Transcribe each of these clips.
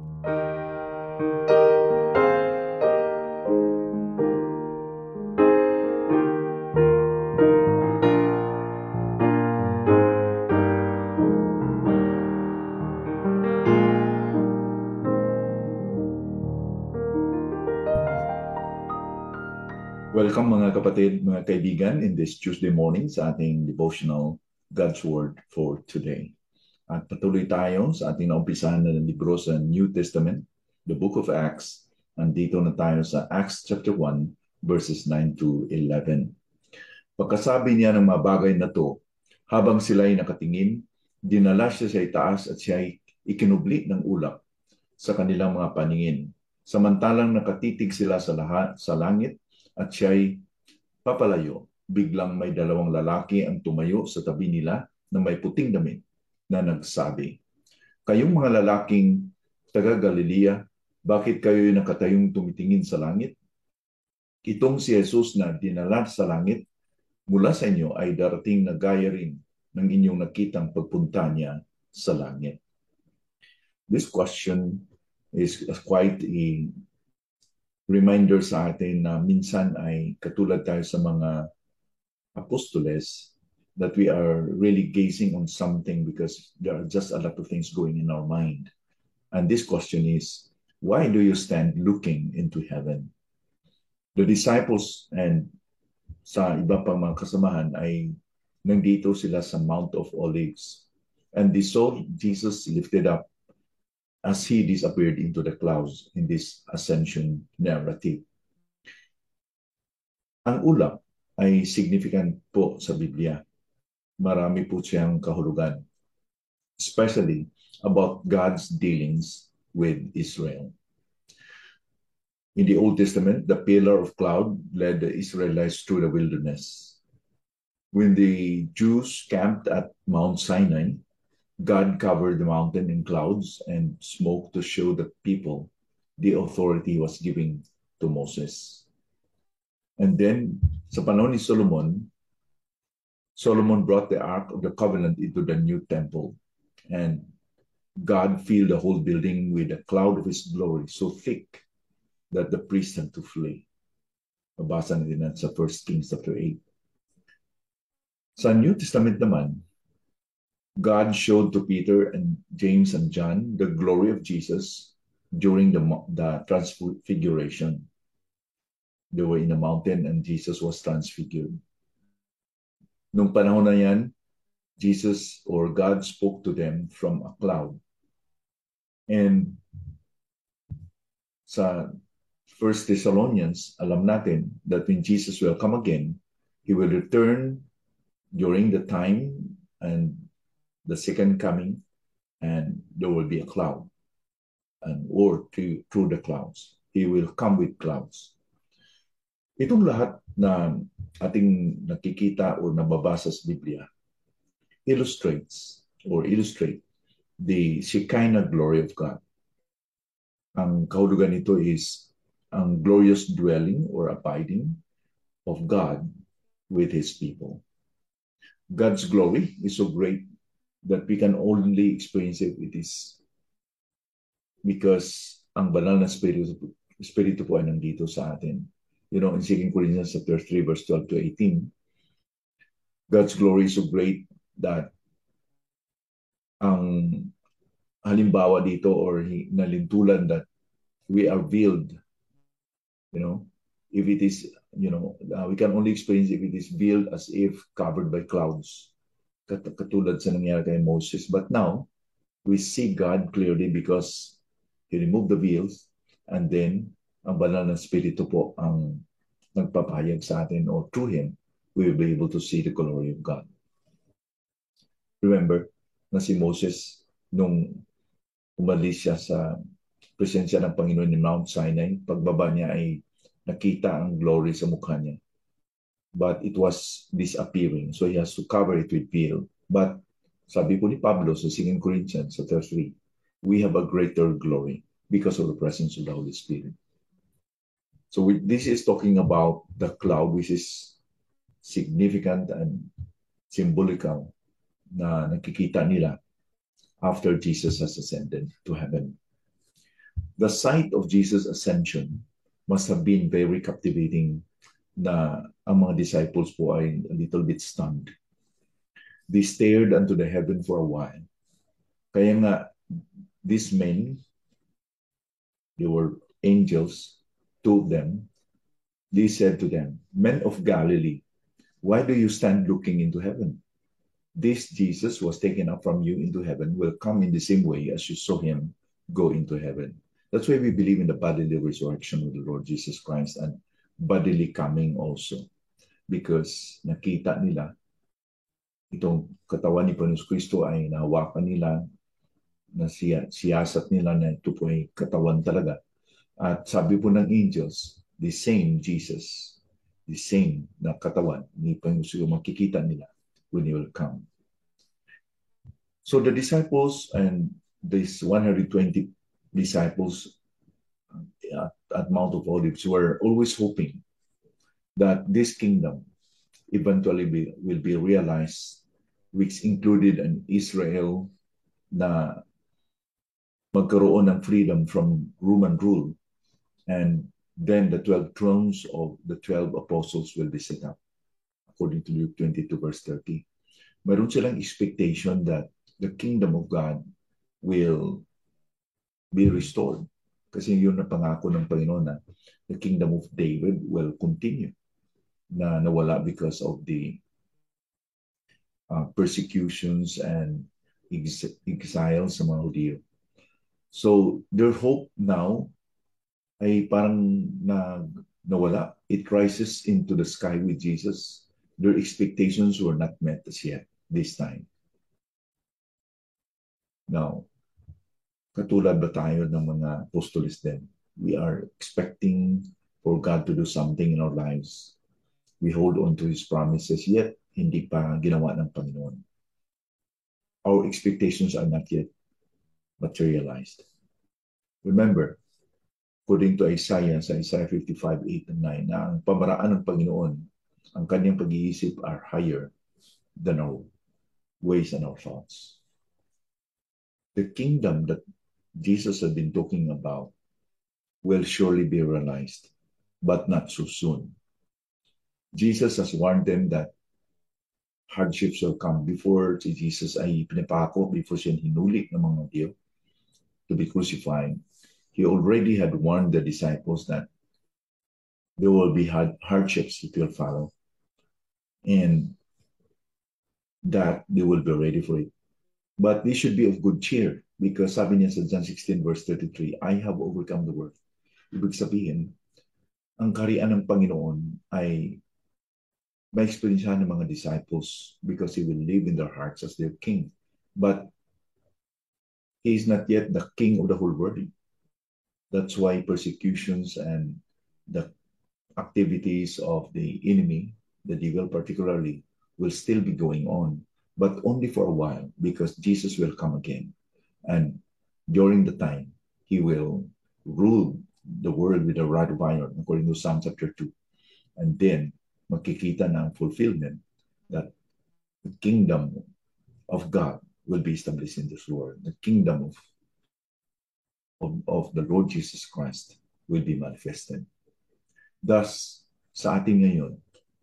Welcome mga kapatid, mga kaibigan in this Tuesday morning sa ating devotional God's Word for today. At patuloy tayo sa ating naumpisahan na libro sa New Testament, the Book of Acts. Andito na tayo sa Acts chapter 1 verses 9 to 11. Pagkasabi niya ng mga bagay na to, habang sila'y nakatingin, dinala siya sa itaas at siya'y ikinubli ng ulap sa kanilang mga paningin. Samantalang nakatitig sila sa langit, at siya'y papalayo. Biglang may dalawang lalaki ang tumayo sa tabi nila na may puting damit na nagsabi, "Kayong mga lalaking taga Galilea, bakit kayo'y nakatayong tumitingin sa langit? Itong si Jesus na dinala sa langit mula sa inyo ay darating na gaya rin ng inyong nakitang pagpunta niya sa langit." This question is quite a reminder sa atin na minsan ay katulad tayo sa mga apostoles that we are really gazing on something because there are just a lot of things going in our mind. And this question is, why do you stand looking into heaven? The disciples and sa iba pang mga kasamahan ay nandito sila sa Mount of Olives. And they saw Jesus lifted up as he disappeared into the clouds in this ascension narrative. Ang ulap ay significant po sa Biblia. Marami po siyang kahulugan, especially about God's dealings with Israel. In the Old Testament, the pillar of cloud led the Israelites through the wilderness. When the Jews camped at Mount Sinai, God covered the mountain in clouds and smoke to show the people the authority he was giving to Moses. And then, sa panahon ni Solomon, Solomon brought the Ark of the Covenant into the new temple. And God filled the whole building with a cloud of his glory so thick that the priest had to flee. Mabasa natin yan sa 1 Kings chapter 8. Sa New Testament naman, God showed to Peter and James and John the glory of Jesus during the transfiguration. They were in a mountain and Jesus was transfigured. Nung panahon na yan, Jesus or God spoke to them from a cloud. And sa 1 Thessalonians, alam natin that when Jesus will come again, he will return during the time and the second coming, and there will be a cloud, or through the clouds. He will come with clouds. Itong lahat na ating nakikita o nababasa sa Biblia illustrate the Shekinah glory of God. Ang kahulugan nito is ang glorious dwelling or abiding of God with His people. God's glory is so great that we can only experience it because ang banal na Espiritu po ay nandito sa atin. You know, in 2 Corinthians chapter 3, verse 12 to 18, God's glory is so great that ang halimbawa dito or nalintulan that we are veiled, you know, if it is, we can only experience if it is veiled as if covered by clouds. Katulad sa nangyari kay Moses. But now, we see God clearly because He removed the veils and then ang banal na Espiritu po ang nagpapahayag sa atin or through Him, we will be able to see the glory of God. Remember na si Moses, nung umalis siya sa presensya ng Panginoon in Mount Sinai, pagbaba niya ay nakita ang glory sa mukha niya. But it was disappearing. So he has to cover it with veil. But sabi po ni Pablo sa 2 Corinthians chapter 3, we have a greater glory because of the presence of the Holy Spirit. So this is talking about the cloud, which is significant and symbolical na nakikita nila after Jesus has ascended to heaven. The sight of Jesus' ascension must have been very captivating na ang mga disciples po ay a little bit stunned. They stared unto the heaven for a while. Kaya nga, these men, they were angels, told them, they said to them, men of Galilee, why do you stand looking into heaven? This Jesus was taken up from you into heaven will come in the same way as you saw him go into heaven. That's why we believe in the bodily resurrection of the Lord Jesus Christ and bodily coming also. Because nakita nila itong katawan ni Panginoon Kristo ay nahawakan nila, na siyasat nila na ito po ay katawan talaga. At sabi po ng angels, the same Jesus, the same na katawan ni Panginoon Kristo makikita nila when he will come. So the disciples and these 120 disciples at Mount of Olives were always hoping that this kingdom eventually will be realized, which included an Israel na magkaroon ng freedom from Roman rule, and then the 12 thrones of the 12 apostles will be set up, according to Luke 22 verse 30. Meron silang expectation that the kingdom of God will be restored. Kasi yun na pangako ng Panginoon na the kingdom of David will continue, na nawala because of the persecutions and exiles sa mga Hudyo. So their hope now ay parang nawala. It rises into the sky with Jesus. Their expectations were not met as yet this time. Now, katulad ba tayo ng mga apostoles din? We are expecting for God to do something in our lives. We hold on to His promises, yet hindi pa ginawa ng Panginoon. Our expectations are not yet materialized. Remember, according to Isaiah, sa Isaiah 55, 8 and 9, na ang pamaraan ng Panginoon, ang kanyang pag-iisip are higher than our ways and our thoughts. The kingdom that Jesus had been talking about will surely be realized, but not so soon. Jesus has warned them that hardships will come. Before si Jesus ay pinapako, before siya hinuli ng mga Hudyo to be crucified, he already had warned the disciples that there will be hardships that will follow, and that they will be ready for it. But they should be of good cheer, because sabi niya sa John 16 verse 33, I have overcome the world. Ibig sabihin, ang kaharian ng Panginoon ay ma-experiencehan ng mga disciples because He will live in their hearts as their King. But He is not yet the King of the whole world. That's why persecutions and the activities of the enemy, the devil particularly, will still be going on, but only for a while, because Jesus will come again. And during the time, He will rule the world with a rod of iron, according to Psalm chapter 2. And then, makikita na ang fulfillment that the kingdom of God will be established in this world. The kingdom of the Lord Jesus Christ will be manifested. Thus, sa atin ngayon,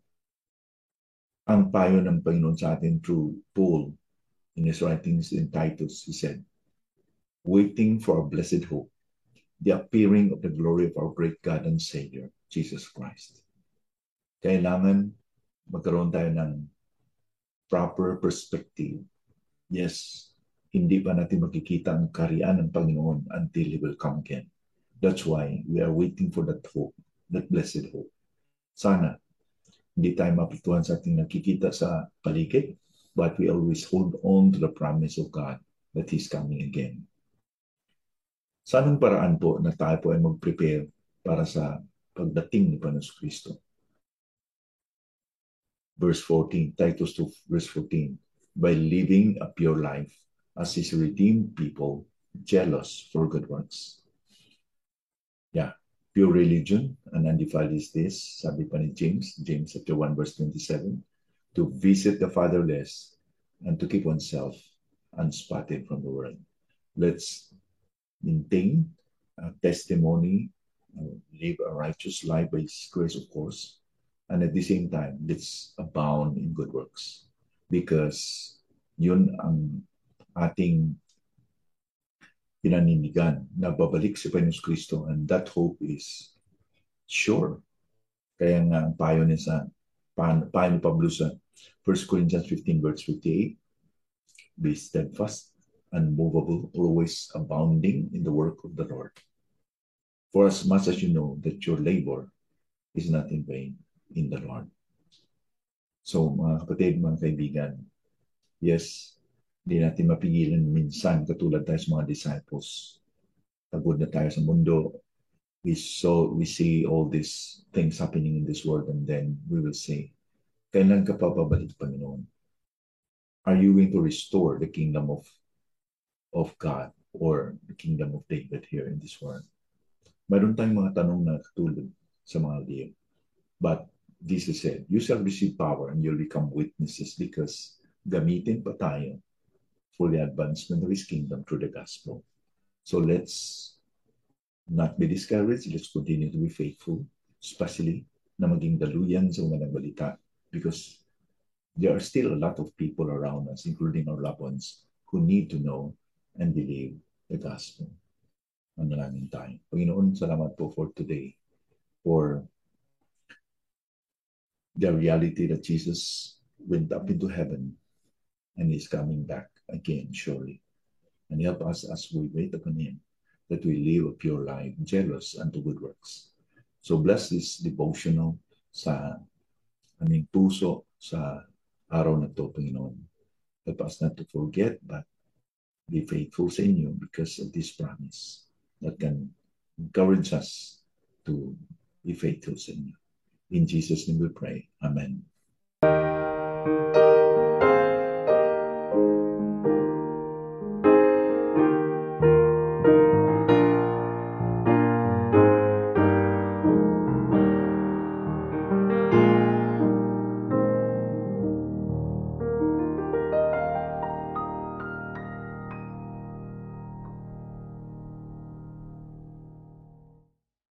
ang payo ng Panginoon sa atin through Paul in his writings in Titus, he said, waiting for a blessed hope, the appearing of the glory of our great God and Savior, Jesus Christ. Kailangan magkaroon tayo ng proper perspective. Yes, hindi pa natin makikita ang kaharian ng Panginoon until He will come again. That's why we are waiting for that hope, that blessed hope. Sana, hindi tayo mapituhan sa ating nakikita sa paligid, but we always hold on to the promise of God that He's coming again. Sa anong paraan po na tayo po ay mag-prepare para sa pagdating ni Panginoon Kristo? Verse 14, Titus 2, verse 14, by living a pure life as His redeemed people, jealous for good works. Yeah, pure religion and undefiled is this, sabi pa ni James chapter 1, verse 27, to visit the fatherless and to keep oneself unspotted from the world. Let's maintain testimony, live a righteous life by His grace, of course. And at the same time, let's abound in good works. Because yun ang ating pinanindigan na babalik si Panginoon Kristo, and that hope is sure. Kaya nga ang payo niya sa payo ni Pablo sa 1 Corinthians 15 verse 58, be steadfast, unmovable, always abounding in the work of the Lord. For as much as you know that your labor is not in vain in the Lord. So mga kapatid, mga kaibigan, yes, hindi natin mapigilan minsan katulad tayo sa mga disciples. Pagod na tayo sa mundo. We see all these things happening in this world, and then we will say, kailan ka pa babalik, Panginoon? Are you going to restore the kingdom of God or the kingdom of David here in this world? Mayroon tayong mga tanong na katulad sa mga liyo. But Jesus said, you shall receive power and you'll become witnesses, because gamitin pa tayo for the advancement of His kingdom through the gospel. So let's not be discouraged. Let's continue to be faithful, especially na maging daluyan sa mga balita, because there are still a lot of people around us, including our loved ones, who need to know and believe the gospel. Manalangin tayo. Panginoon, salamat po for today, for the reality that Jesus went up into heaven and is coming back again, surely. And help us as we wait upon Him, that we live a pure life, jealous unto good works. So bless this devotional sa aming puso sa araw na to, Panginoon. Help us not to forget, but be faithful sa inyo because of this promise that can encourage us to be faithful sa inyo. In Jesus' name we pray. Amen.